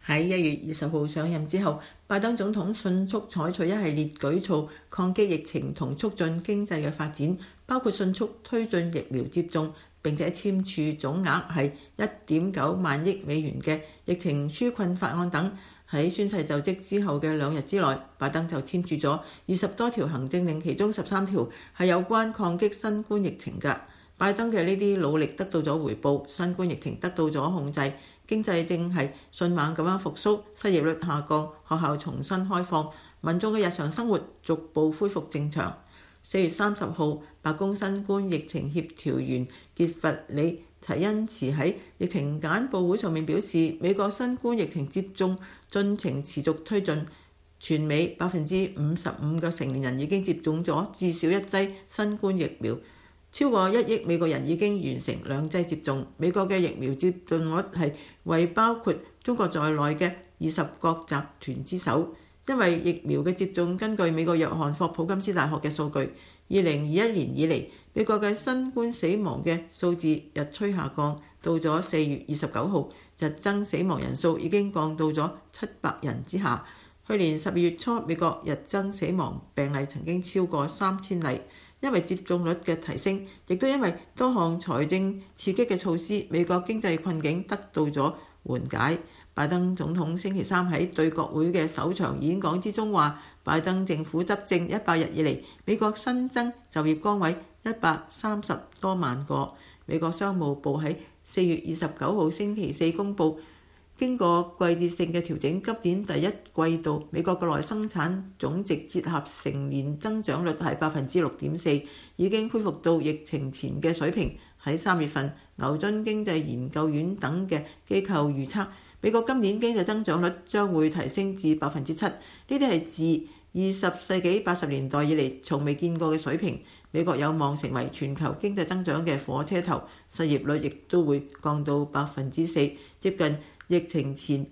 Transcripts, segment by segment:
喺1月20號上任之後，拜登總統迅速採取一系列舉措抗擊疫情同促進經濟嘅發展，包括迅速推進疫苗接種，並且簽署總額係1.9萬億美元嘅疫情紓困法案等。喺宣誓就職之後嘅2日之內，拜登就簽署咗20多條行政令，其中13條係有關抗擊新冠疫情嘅。拜登嘅呢啲努力得到咗回報，新冠疫情得到咗控制，經濟正係迅猛咁樣復甦，失業率下降，學校重新開放，民眾嘅日常生活逐步恢復正常。4月30號，白宮新冠疫情協調員傑弗里齊恩茨喺疫情簡報會上面表示，美國新冠疫情接種進程持續推進，全美55%嘅成年人已經接種咗至少1劑新冠疫苗，超過1億美國人已經完成2劑接種。美國嘅疫苗接種率係為包括中國在內嘅20國集團之首。因為疫苗嘅接種，根據美國約翰霍普金斯大學嘅數據，2021年以嚟，美國嘅新冠死亡嘅數字日趨下降，到咗4月29號，日增死亡人數已經降到咗700人之下。去年12月初，美國日增死亡病例曾經超過3000例。因為接種率嘅提升，亦都因為多項財政刺激嘅措施，美國經濟困境得到咗緩解。拜登總統星期三喺對國會嘅首場演講之中話，拜登政府執政100日以嚟，美國新增就業崗位130多萬個。美國商務部喺4月29號星期四公佈，經過季節性嘅調整，今年第一季度美國國內生產總值折合成年增長率係6.4%，已經恢復到疫情前嘅水平。喺3月份，牛津經濟研究院等嘅機構預測，美國今年經濟增長率將會提升至7%，呢啲係自20世紀80年代以嚟從未見過嘅水平。美國有望成為全球經濟增長嘅火車頭，失業率亦都會降到4%，接近疫情前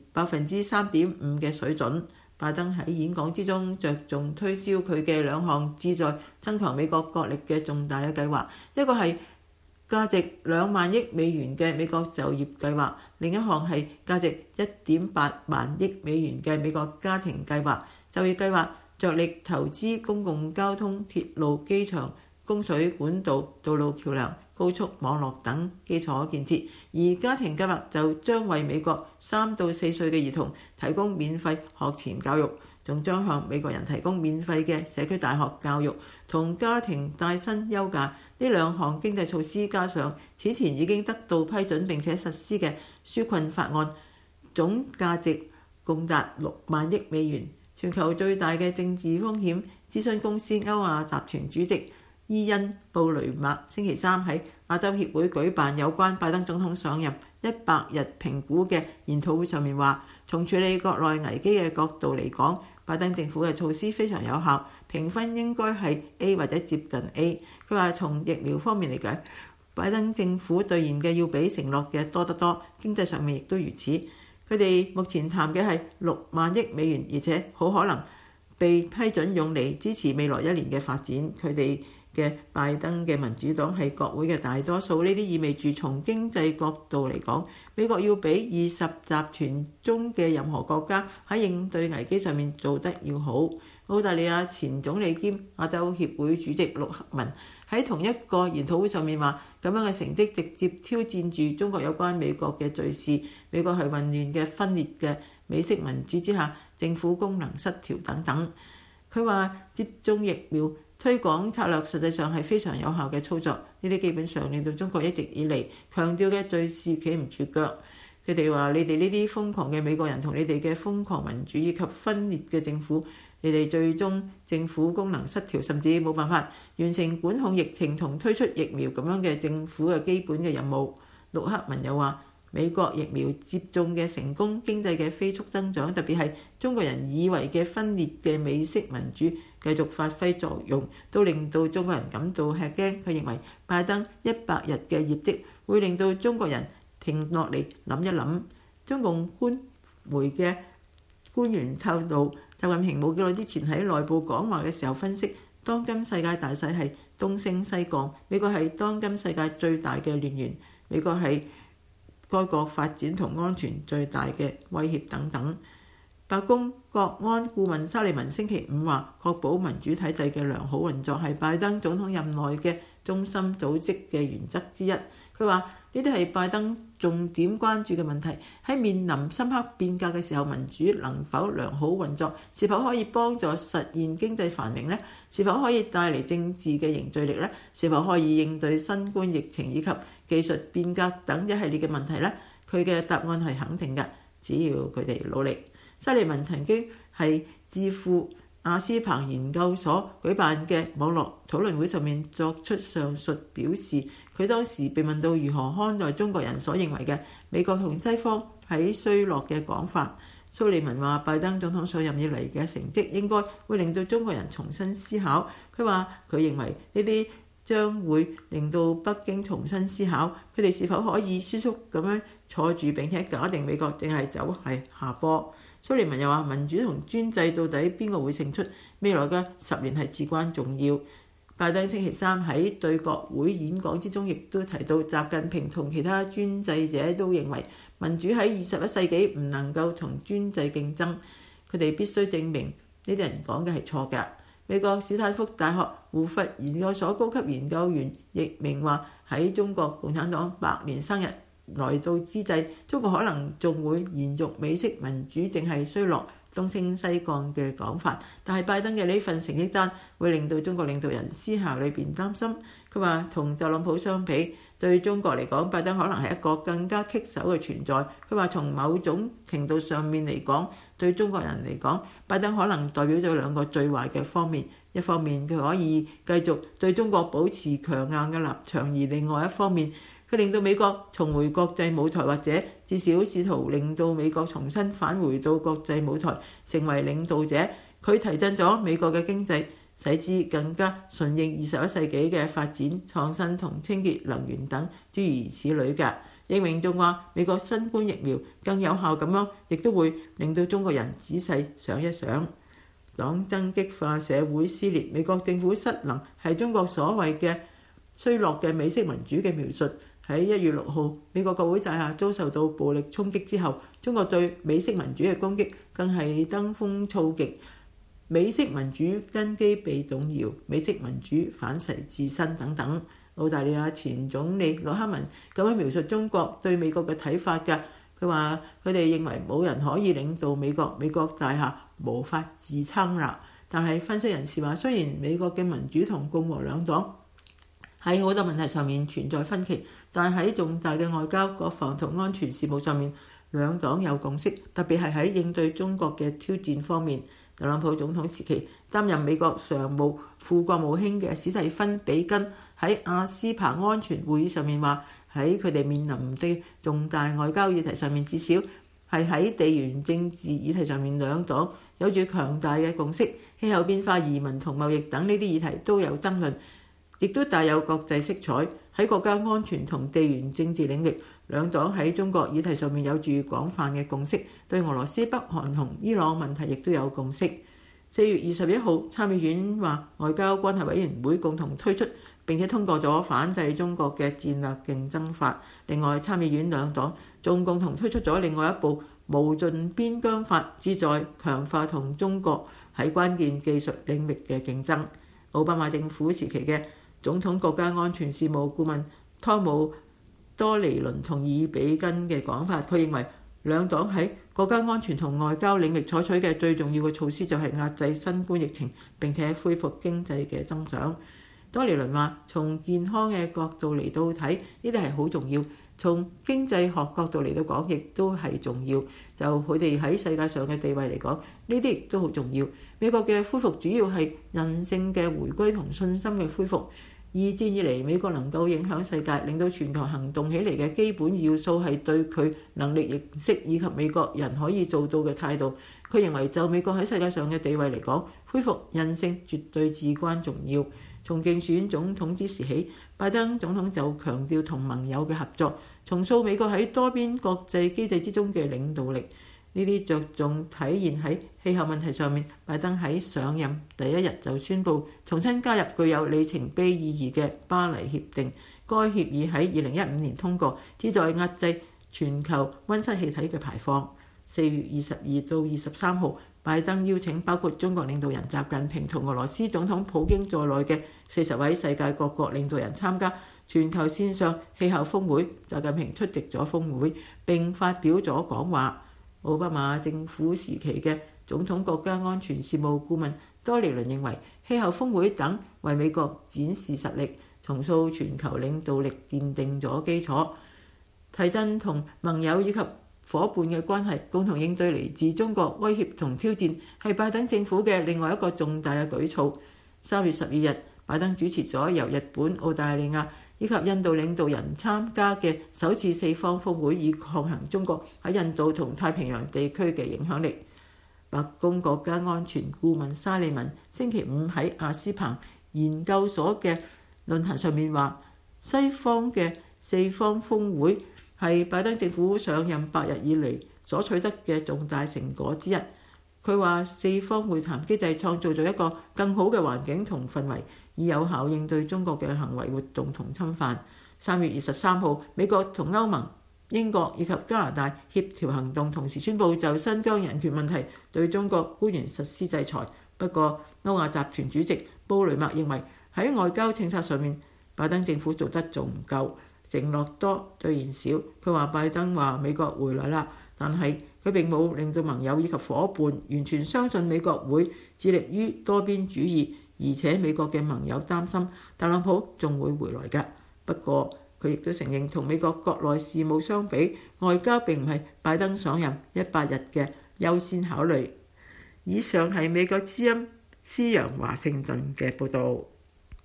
3.5%嘅水準。拜登喺演講之中着重推銷佢嘅2項旨在增強美國國力嘅重大嘅計劃，一個係價值2萬億美元嘅美國就業計劃，另一項係價值1.8萬億美元嘅美國家庭計劃。就業計劃着力投資公共交通、鐵路、機場、供水管道、道路橋梁、高速網絡等基礎建設，而家庭計劃就將為美國3到4歲嘅兒童提供免費學前教育，仲將向美國人提供免費嘅社區大學教育同家庭帶薪休假。呢2項經濟措施加上此前已經得到批准並且實施嘅紓困法案，總價值共達6萬億美元。全球最大嘅政治風險諮詢公司歐亞集團主席伊恩布雷默星期三喺亞洲協會舉辦有關拜登總統上任100日評估嘅研討會上面話，從處理國內危機嘅角度嚟講，拜登政府嘅措施非常有效，評分應該係 A 或者接近 A。佢話從疫苗方面嚟講，拜登政府兌現嘅要比承諾嘅多得多，經濟上面亦都如此。佢哋目前談嘅係6萬億美元，而且好可能被批准用嚟支持未來1年嘅發展。佢哋嘅拜登嘅民主黨係國會嘅大多數，呢啲意味住從經濟角度嚟講，美國要比20集團中嘅任何國家喺應對危機上面做得要好。澳大利亞前總理兼亞洲協會主席陸克文喺同一個研討會上面話，咁樣嘅成績直接挑戰住中國有關美國嘅敘事。美國係混亂嘅、分裂嘅美式民主之下，政府功能失調等等。佢話接種疫苗推廣策略實際上係非常有效嘅操作，呢啲基本上令到中國一直以嚟強調嘅敘事企唔住腳。佢哋話：你哋呢啲瘋狂嘅美國人同你哋嘅瘋狂民主以及分裂嘅政府，你哋最終政府功能失調，甚至冇辦法完成管控疫情同推出疫苗咁樣嘅政府嘅基本嘅任務。陸克文又話：美國疫苗接種嘅成功、經濟嘅飛速增長，特別係中國人以為嘅分裂嘅美式民主繼續發揮作用，都令到中國人感到吃驚。佢認為拜登100日嘅業績會令到中國人停落嚟諗一諗。中共官媒嘅官員透露，習近平冇幾耐之前喺內部講話嘅時候分析，當今世界大勢係東升西降，美國係當今世界最大嘅亂源，美國係該國發展同安全最大嘅威脅等等。白宮國安顧問沙利文星期五話，確保民主體制嘅良好運作係拜登總統任內嘅中心組織嘅原則之一。佢話呢啲係拜登重點關注嘅問題。喺面臨深刻變革嘅時候，民主能否良好運作，是否可以幫助實現經濟繁榮呢？是否可以帶嚟政治嘅凝聚力呢？是否可以應對新冠疫情以及技術變革等一系列嘅問題呢？佢嘅答案係肯定嘅，只要佢哋努力。沙利文曾經喺智庫阿斯彭研究所舉辦嘅網絡討論會上面作出上述表示。佢當時被問到如何看待中國人所認為嘅美國同西方喺衰落嘅講法，蘇利文話拜登總統上任以嚟嘅成績應該會令到中國人重新思考。佢話佢認為呢啲將會令到北京重新思考，佢哋是否可以舒適咁樣坐住並且假定美國定係走係下坡。蘇利文又話民主同專制到底邊個會勝出？未來嘅10年係至關重要。拜登星期三喺對國會演講之中，亦都提到習近平同其他專制者都認為民主喺21世紀唔能夠同專制競爭，佢哋必須證明呢啲人講嘅係錯㗎。美國史坦福大學胡佛研究所高級研究員易明話，喺中國共產黨100年生日來到之際，中國可能仲會延續美式民主正係衰落、東升西降嘅講法，但係拜登嘅呢份成績單會令到中國領導人私下裏邊擔心。佢話同特朗普相比，對中國嚟講，拜登可能係一個更加棘手嘅存在。佢話從某種程度上面嚟講，對中國人嚟講，拜登可能代表咗兩個最壞嘅方面。一方面佢可以繼續對中國保持強硬嘅立場，而另外一方面，佢令到美國重回國際舞台，或者至少試圖令到美國重新返回到國際舞台，成為領導者。佢提振咗美國嘅經濟，使之更加順應21世紀嘅發展、創新同清潔能源等諸如此類嘅。易明仲話，美國新冠疫苗更有效咁樣，亦都會令到中國人仔細想一想。黨爭激化，社會撕裂，美國政府失能，係中國所謂嘅衰落嘅美式民主嘅描述。喺1月6號，美國國會大廈遭受到暴力衝擊之後，中國對美式民主嘅攻擊更係登峰造極，美式民主根基被動搖，美式民主反噬自身等等。澳大利亞前總理陸克文咁樣描述中國對美國嘅睇法㗎。佢話佢哋認為冇人可以領導美國，美國大廈無法自撐啦。但係分析人士話，雖然美國嘅民主同共和兩黨喺好多問題上面存在分歧，但喺重大嘅外交、國防同安全事務上面，兩黨有共識，特別係喺應對中國嘅挑戰方面。特朗普總統時期擔任美國常務副國務卿嘅史蒂芬比根喺阿斯彭安全會議上面話，喺佢哋面臨嘅重大外交議題上面，至少係喺地緣政治議題上面，兩黨有住強大嘅共識。氣候變化、移民同貿易等呢啲議題都有爭論，亦都帶有國際色彩。喺國家安全同地緣政治領域，兩黨喺中國議題上面有住廣泛嘅共識，對俄羅斯、北韓同伊朗問題亦都有共識。4月21號，參議院話外交關係委員會共同推出並且通過咗反制中國嘅戰略競爭法。另外，參議院兩黨仲共同推出咗另外一部無盡邊疆法，旨在強化同中國喺關鍵技術領域嘅競爭。奧巴馬政府時期嘅總統國家安全事務顧問湯姆多尼倫同意比根嘅講法，佢認為兩黨喺國家安全同外交領域採取嘅最重要嘅措施就係壓制新冠疫情，並且恢復經濟嘅增長。多尼倫話：從健康嘅角度嚟到睇，呢啲係好重要；從經濟學角度嚟到講，亦都係重要。就佢哋喺世界上嘅地位嚟講，呢啲亦都好重要。美國嘅恢復主要係韌性嘅回歸同信心嘅恢復。二戰以嚟，美國能夠影響世界，令到全球行動起嚟嘅基本要素係對佢能力認識以及美國人可以做到嘅態度。佢認為就美國喺世界上嘅地位嚟講，恢復韌性絕對至關重要。從競選總統之時起，拜登總統就強調同盟友嘅合作，重塑美國喺多邊國際機制之中嘅領導力。呢啲着重體現喺氣候問題上面。拜登喺上任第一日就宣布重新加入具有里程碑意義嘅巴黎協定。該協議喺2015年通過，旨在壓制全球溫室氣體嘅排放。4月22到23號，拜登邀請包括中國領導人習近平同俄羅斯總統普京在內嘅40位世界各國領導人參加全球線上氣候峰會。習近平出席咗峰會並發表咗講話。奧巴馬政府時期嘅總統國家安全事務顧問多利倫認為，氣候峰會等為美國展示實力、重塑全球領導力奠定咗基礎，提振同盟友以及伙伴嘅關係，共同應對嚟自中國威脅同挑戰，係拜登政府嘅另外一個重大嘅舉措。3月12日，拜登主持咗由日本、澳大利亞以及印度領導人參加嘅首次4方峰會，以抗衡中國喺印度同太平洋地區嘅影響力。白宮國家安全顧問沙利文星期五喺阿斯彭研究所嘅論壇上面話，西方嘅4方峰會係拜登政府上任8日以嚟所取得嘅重大成果之一。佢話4方會談機制創造咗一個更好嘅環境同氛圍，以有效應對中國嘅行為活動同侵犯。3月23號，美國同歐盟、英國以及加拿大協調行動同時宣布就新疆人權問題對中國官員實施制裁。不過，歐亞集團主席布雷默認為喺外交政策上面，拜登政府做得仲唔夠，承諾多兌現少。佢話拜登話美國回來啦，但係佢並冇令到盟友以及伙伴完全相信美國會致力於多邊主義，而且美國嘅盟友擔心特朗普仲會回來㗎。不過佢亦都承認，同美國國內事務相比，外交並唔係拜登上任100日嘅優先考慮。以上係美國之音施陽華盛頓嘅報導。